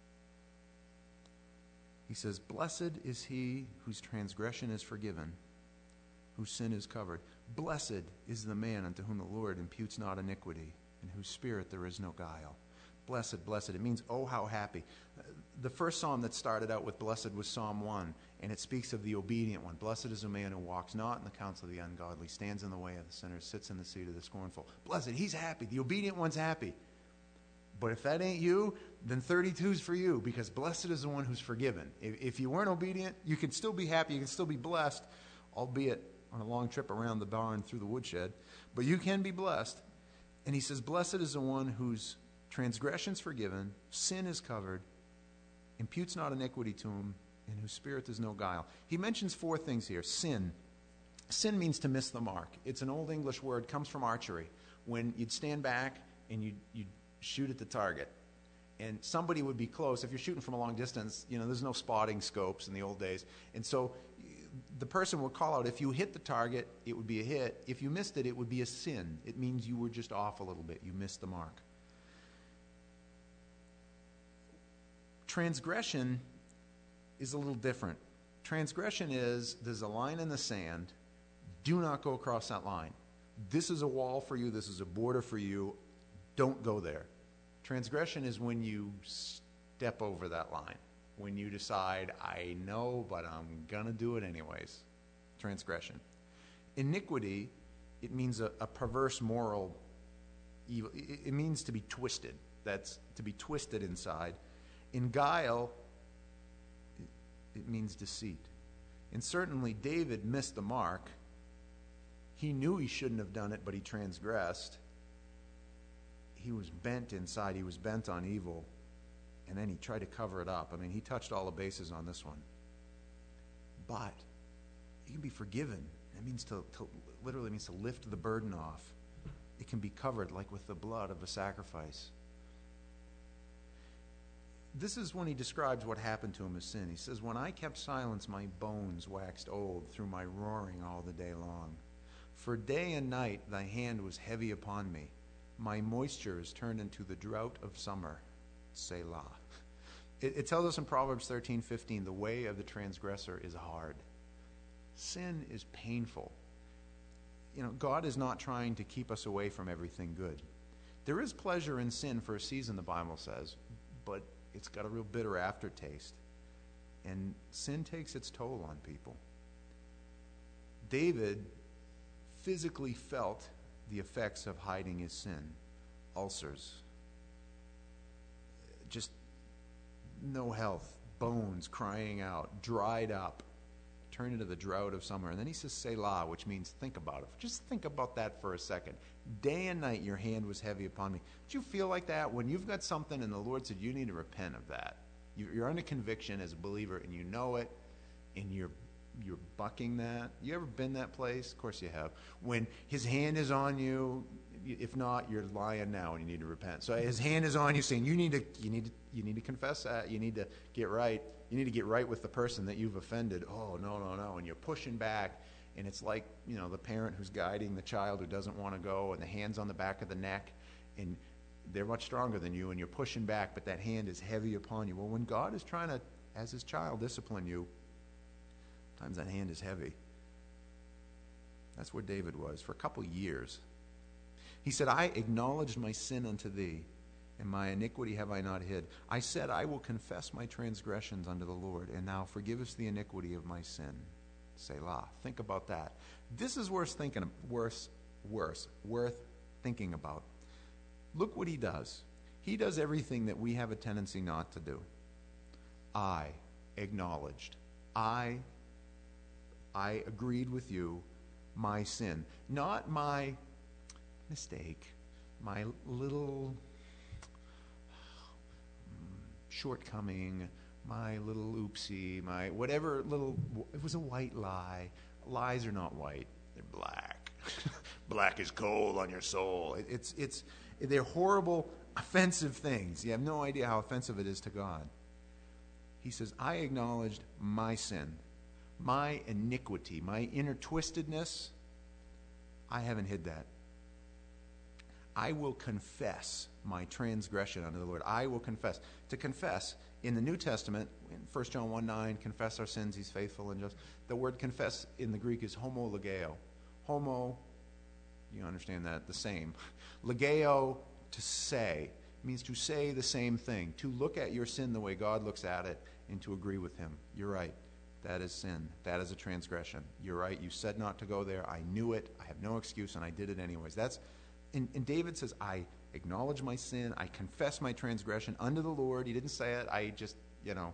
He says, blessed is he whose transgression is forgiven, whose sin is covered. Blessed is the man unto whom the Lord imputes not iniquity, in whose spirit there is no guile. Blessed, blessed. It means, oh, how happy. The first psalm that started out with blessed was Psalm one, and it speaks of the obedient one. Blessed is a man who walks not in the counsel of the ungodly, stands in the way of the sinners, sits in the seat of the scornful. Blessed, he's happy. The obedient one's happy. But if that ain't you, then thirty-two's for you, because blessed is the one who's forgiven. If, if you weren't obedient, you can still be happy, you can still be blessed, albeit on a long trip around the barn through the woodshed. But you can be blessed. And he says, blessed is the one whose transgression's forgiven, sin is covered, imputes not iniquity to him, in whose spirit is no guile. He mentions four things here. Sin. Sin means to miss the mark. It's an old English word, comes from archery. When you'd stand back and you'd, you'd shoot at the target, and somebody would be close. If you're shooting from a long distance, you know, there's no spotting scopes in the old days, and so the person would call out, if you hit the target, it would be a hit. If you missed it, it would be a sin. It means you were just off a little bit. You missed the mark. Transgression is a little different. Transgression is, there's a line in the sand. Do not go across that line. This is a wall for you. This is a border for you. Don't go there. Transgression is when you step over that line, when you decide, I know, but I'm going to do it anyways. Transgression. Iniquity, it means a, a perverse moral evil. It, it means to be twisted. That's to be twisted inside. In guile, it, it means deceit. And certainly David missed the mark. He knew he shouldn't have done it, but he transgressed. He was bent inside. He was bent on evil. And then he tried to cover it up. I mean, he touched all the bases on this one. But you can be forgiven. It means to, to literally means to lift the burden off. It can be covered like with the blood of a sacrifice. This is when he describes what happened to him as sin. He says, when I kept silence, my bones waxed old through my roaring all the day long. For day and night thy hand was heavy upon me. My moisture is turned into the drought of summer. Selah. It, it tells us in Proverbs thirteen fifteen, the way of the transgressor is hard. Sin is painful. You know, God is not trying to keep us away from everything good. There is pleasure in sin for a season, the Bible says, but it's got a real bitter aftertaste. And sin takes its toll on people. David physically felt the effects of hiding his sin. Ulcers. Just no health. Bones crying out. Dried up. Turned into the drought of summer. And then he says Selah, which means think about it. Just think about that for a second. Day and night your hand was heavy upon me. Do you feel like that when you've got something and the Lord said you need to repent of that? You're under conviction as a believer and you know it and you're you're bucking that. You ever been that place? Of course you have. When his hand is on you, if not, you're lying now and you need to repent. So his hand is on you saying you need to you need to you need to confess that. You need to get right. You need to get right with the person that you've offended. Oh, no, no, no. And you're pushing back. And it's like, you know, the parent who's guiding the child who doesn't want to go, and the hand's on the back of the neck, and they're much stronger than you, and you're pushing back, but that hand is heavy upon you. Well, when God is trying to, as his child, discipline you, sometimes that hand is heavy. That's where David was for a couple years. He said, I acknowledged my sin unto thee, and my iniquity have I not hid. I said, I will confess my transgressions unto the Lord, and thou forgive us the iniquity of my sin. Selah. Think about that. This is worth thinking, worse, worse, worth thinking about. Look what he does. He does everything that we have a tendency not to do. I acknowledged. I, I agreed with you, my sin. Not my mistake, my little shortcoming, my little oopsie, my whatever little, it was a white lie. Lies are not white, they're black. Black is cold on your soul. It, it's, it's, they're horrible, offensive things. You have no idea how offensive it is to God. He says, I acknowledged my sin, my iniquity, my inner twistedness. I haven't hid that. I will confess my transgression unto the Lord. I will confess. To confess, in the New Testament, in First John one nine, confess our sins, he's faithful and just. The word confess in the Greek is homologeo. Homo, you understand that, the same. Legeo, to say, means to say the same thing. To look at your sin the way God looks at it and to agree with him. You're right. That is sin. That is a transgression. You're right. You said not to go there. I knew it. I have no excuse, and I did it anyways. That's And, and David says, I acknowledge my sin. I confess my transgression unto the Lord. He didn't say it. I just, you know.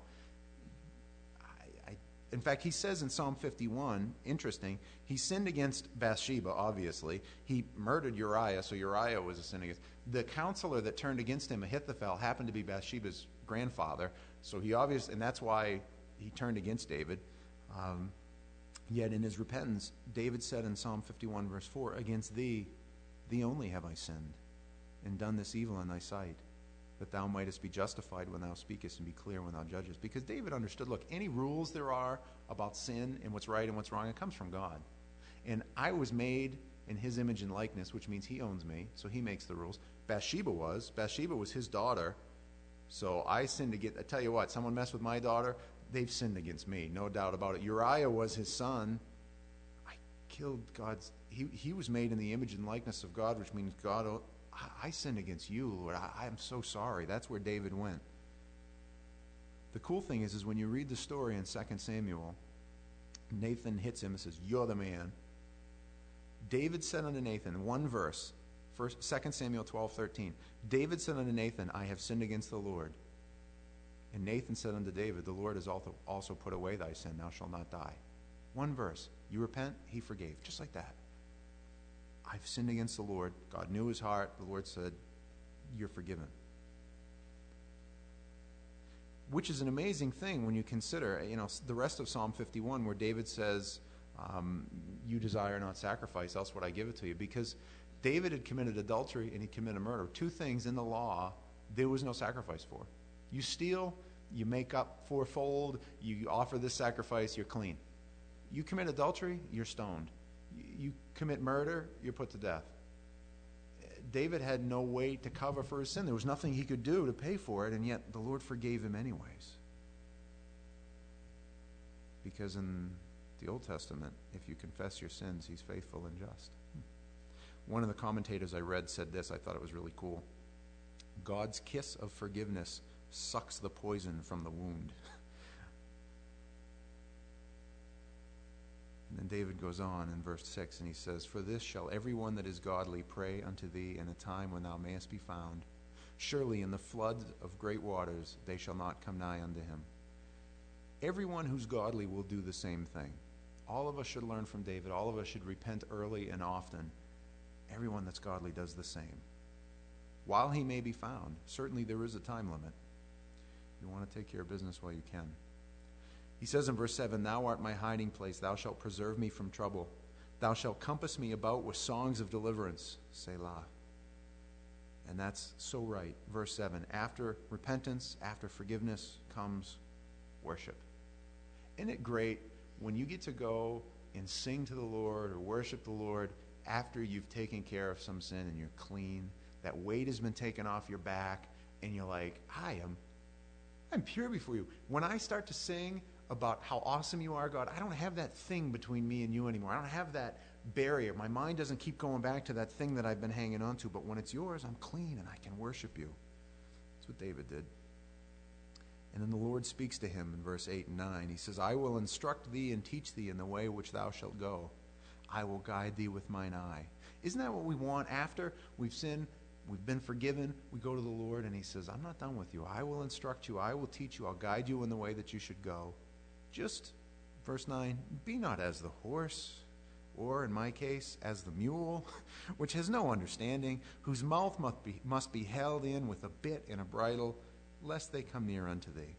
I, I, in fact, he says in Psalm fifty-one, interesting, he sinned against Bathsheba, obviously. He murdered Uriah, so Uriah was a sin against. The counselor that turned against him, Ahithophel, happened to be Bathsheba's grandfather. So he obviously, and that's why he turned against David. Um, yet in his repentance, David said in Psalm fifty-one, verse four, against thee, thee only have I sinned, and done this evil in thy sight, that thou mightest be justified when thou speakest and be clear when thou judgest. Because David understood, look, any rules there are about sin and what's right and what's wrong, it comes from God. And I was made in his image and likeness, which means he owns me, so he makes the rules. Bathsheba was. Bathsheba was his daughter, so I sinned against, I tell you what, someone messed with my daughter, they've sinned against me, no doubt about it. Uriah was his son. I killed God's, he, he was made in the image and likeness of God, which means God, I, I sinned against you, Lord. I, I am so sorry. That's where David went. The cool thing is, is when you read the story in Second Samuel, Nathan hits him and says, you're the man. David said unto Nathan, one verse, First, Second Samuel twelve thirteen. David said unto Nathan, I have sinned against the Lord. And Nathan said unto David, the Lord has also, also put away thy sin, thou shalt not die. One verse. You repent, he forgave. Just like that. I've sinned against the Lord. God knew his heart. The Lord said, you're forgiven. Which is an amazing thing when you consider, you know, the rest of Psalm fifty-one, where David says, um, you desire not sacrifice, else would I give it to you. Because David had committed adultery and he committed murder. Two things in the law there was no sacrifice for. You steal, you make up fourfold, you offer this sacrifice, you're clean. You commit adultery, you're stoned. You commit murder, you're put to death. David had no way to cover for his sin. There was nothing he could do to pay for it, and yet the Lord forgave him anyways. Because in the Old Testament, if you confess your sins, he's faithful and just. One of the commentators I read said this. I thought it was really cool. God's kiss of forgiveness sucks the poison from the wound. And then David goes on in verse six, and he says, for this shall everyone that is godly pray unto thee in a time when thou mayest be found. Surely in the flood of great waters they shall not come nigh unto him. Everyone who's godly will do the same thing. All of us should learn from David. All of us should repent early and often. Everyone that's godly does the same. While he may be found, certainly there is a time limit. You want to take care of business while you can. He says in verse seven, thou art my hiding place. Thou shalt preserve me from trouble. Thou shalt compass me about with songs of deliverance. Selah. And that's so right. Verse seven, after repentance, after forgiveness comes worship. Isn't it great when you get to go and sing to the Lord or worship the Lord after you've taken care of some sin and you're clean? That weight has been taken off your back, and you're like, I am, I'm pure before you. When I start to sing about how awesome you are, God, I don't have that thing between me and you anymore. I don't have that barrier. My mind doesn't keep going back to that thing that I've been hanging on to. But when it's yours, I'm clean and I can worship you. That's what David did. And then the Lord speaks to him in verse eight and nine. He says, I will instruct thee and teach thee in the way which thou shalt go. I will guide thee with mine eye. Isn't that what we want after we've sinned? We've been forgiven. We go to the Lord and he says, I'm not done with you. I will instruct you. I will teach you. I'll guide you in the way that you should go. Just, verse nine, be not as the horse, or in my case, as the mule, which has no understanding, whose mouth must be, must be held in with a bit and a bridle, lest they come near unto thee.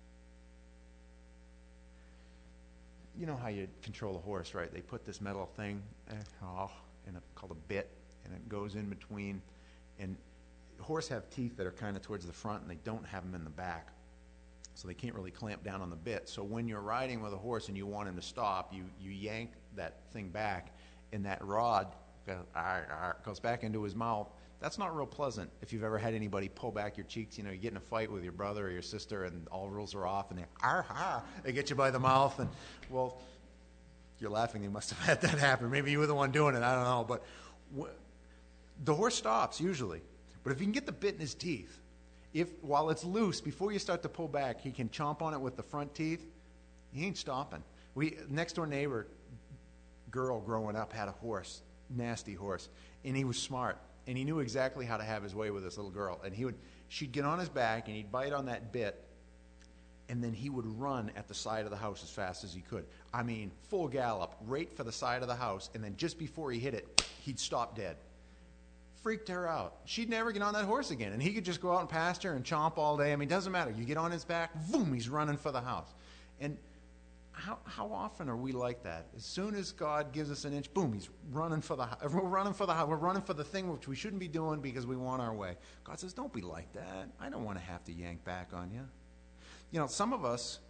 You know how you control a horse, right? They put this metal thing eh, oh, in a, called a bit, and it goes in between. And horses have teeth that are kind of towards the front, and they don't have them in the back. So they can't really clamp down on the bit. So when you're riding with a horse and you want him to stop, you, you yank that thing back, and that rod goes, ar, ar, goes back into his mouth. That's not real pleasant if you've ever had anybody pull back your cheeks. You know, you get in a fight with your brother or your sister, and all rules are off, and they, ar, ar, they get you by the mouth. And, well, you're laughing. You must have had that happen. Maybe you were the one doing it. I don't know. But wh- the horse stops usually. But if you can get the bit in his teeth, if while it's loose, before you start to pull back, he can chomp on it with the front teeth, he ain't stopping. We next door neighbor girl growing up had a horse, nasty horse, and he was smart, and he knew exactly how to have his way with this little girl. And he would, she'd get on his back, and he'd bite on that bit, and then he would run at the side of the house as fast as he could. I mean, full gallop, right for the side of the house, and then just before he hit it, he'd stop dead. Freaked her out. She'd never get on that horse again, and he could just go out and pasture and chomp all day. I mean, it doesn't matter. You get on his back, boom, he's running for the house. And how how often are we like that? As soon as God gives us an inch, boom, he's running for the we're running for the we're running for the thing which we shouldn't be doing because we want our way. God says, don't be like that. I don't want to have to yank back on you. You know, some of us,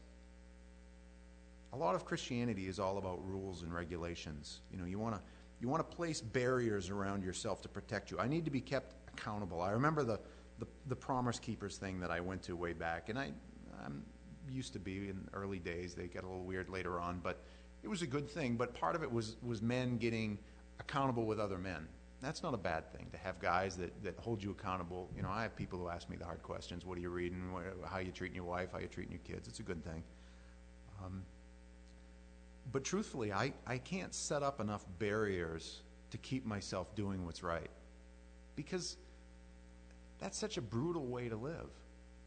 a lot of Christianity is all about rules and regulations. You know, you want to You want to place barriers around yourself to protect you. I need to be kept accountable. I remember the, the, the Promise Keepers thing that I went to way back, and I I'm used to be in early days. They got a little weird later on, but it was a good thing. But part of it was, was men getting accountable with other men. That's not a bad thing, to have guys that, that hold you accountable. You know, I have people who ask me the hard questions. What are you reading? How are you treating your wife? How are you treating your kids? It's a good thing. Um, But truthfully, I, I can't set up enough barriers to keep myself doing what's right. Because that's such a brutal way to live.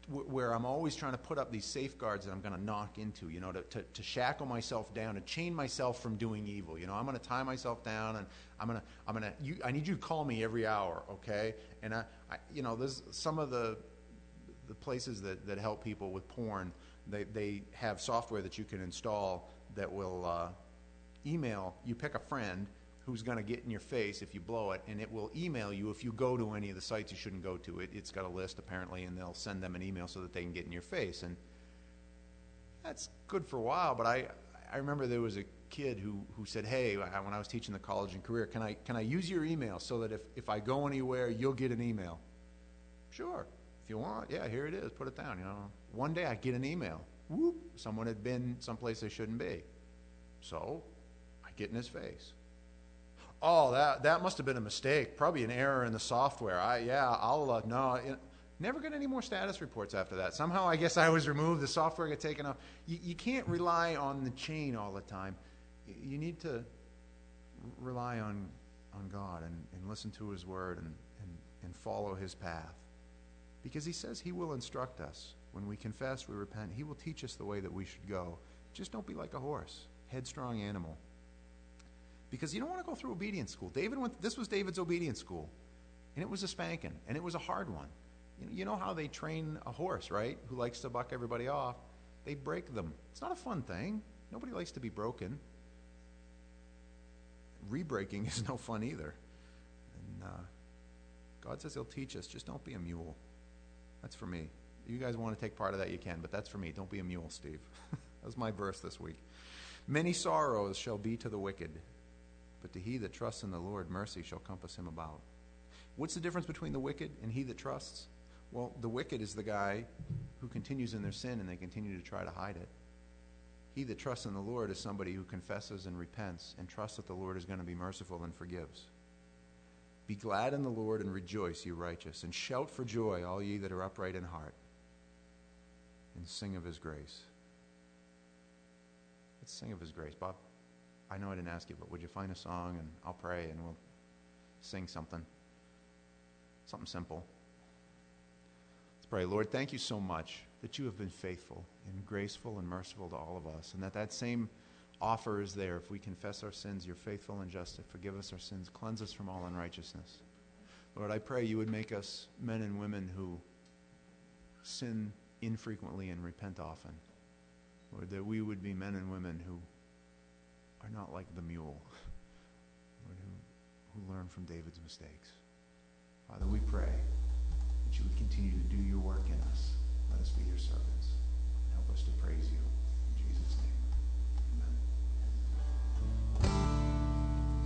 where I'm always trying to put up these safeguards that I'm going to knock into, you know, to, to, to shackle myself down, to chain myself from doing evil. You know, I'm going to tie myself down, and I'm going to, I'm going to, you, I need you to call me every hour, okay? And I, I you know, there's some of the, the places that, that help people with porn, they, they have software that you can install that will uh, email, you pick a friend who's going to get in your face if you blow it, and it will email you if you go to any of the sites you shouldn't go to. It, it's got a list, apparently, and they'll send them an email so that they can get in your face. And that's good for a while, but I, I remember there was a kid who, who said, hey, when I was teaching the college and career, can I, can I use your email so that if, if I go anywhere, you'll get an email? Sure. If you want, yeah, here it is. Put it down, you know. One day I get an email. Whoop, someone had been someplace they shouldn't be. So I get in his face. Oh, that that must have been a mistake. Probably an error in the software. I yeah, I'll uh, no. It, never get any more status reports after that. Somehow, I guess I was removed. The software got taken off. You, you can't rely on the chain all the time. You, you need to rely on on God and, and listen to His word and, and and follow His path, because He says He will instruct us when we confess, we repent. He will teach us the way that we should go. Just don't be like a horse, headstrong animal. Because you don't want to go through obedience school. David went. This was David's obedience school, and it was a spanking, and it was a hard one. You know, you know how they train a horse, right? Who likes to buck everybody off? They break them. It's not a fun thing. Nobody likes to be broken. Re-breaking is no fun either. And uh, God says He'll teach us. Just don't be a mule. That's for me. You guys want to take part of that, you can, but that's for me. Don't be a mule, Steve. That was my verse this week. Many sorrows shall be to the wicked, but to he that trusts in the Lord, mercy shall compass him about. What's the difference between the wicked and he that trusts? Well, the wicked is the guy who continues in their sin and they continue to try to hide it. He that trusts in the Lord is somebody who confesses and repents and trusts that the Lord is going to be merciful and forgives. Be glad in the Lord and rejoice, you righteous, and shout for joy, all ye that are upright in heart, and sing of His grace. Let's sing of His grace. Bob, I know I didn't ask you, but would you find a song, and I'll pray and we'll sing something. Something simple. Let's pray. Lord, thank you so much that you have been faithful and graceful and merciful to all of us, and that that same offer is there. If we confess our sins, you're faithful and just to forgive us our sins, cleanse us from all unrighteousness. Lord, I pray you would make us men and women who sin infrequently and repent often. Lord, that we would be men and women who are not like the mule, Lord, who, who learn from David's mistakes. Father, we pray that you would continue to do your work in us. Let us be your servants. Help us to praise you. In Jesus' name.